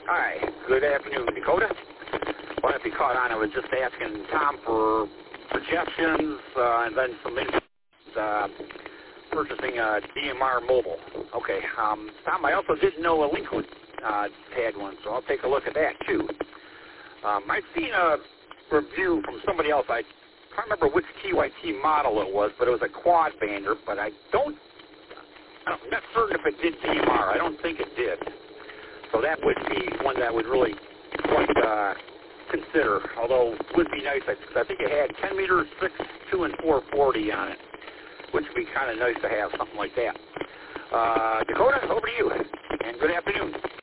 Hi, good afternoon, Dakota. Well, if you caught on, I was just asking Tom for suggestions and then some purchasing a DMR mobile. Okay, Tom, I also didn't know a Linkwood had one, so I'll take a look at that too. I've seen a review from somebody else. I can't remember which TYT model it was, but it was a quad bander, but I'm not certain if it did DMR. I don't think it did. So that would be one that I would really quite consider, although it would be nice. I think it had 10 meters, 6, 2, and 440 on it, which would be kind of nice to have something like that. Dakota, over to you, and good afternoon.